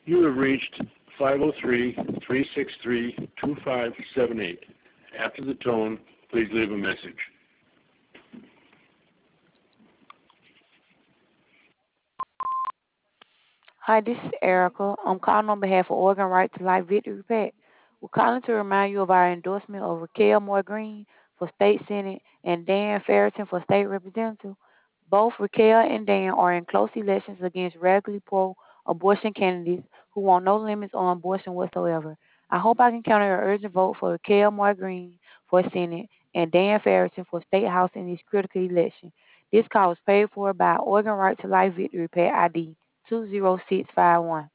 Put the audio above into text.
You have reached 503-363-2578. After the tone, please leave a message. Hi, this is Erica. I'm calling on behalf of Oregon Right to Life Victory PAC. We're calling to remind you of our endorsement of Raquel Moore Green for State Senate and Dan Ferriton for State Representative. Both Raquel and Dan are in close elections against radically pro-abortion candidates who want no limits on abortion whatsoever. I hope I can count on your urgent vote for Raquel Moore Green for Senate and Dan Ferriton for State House in this critical election. This call was paid for by Oregon Right to Life Victory PAC ID 20651.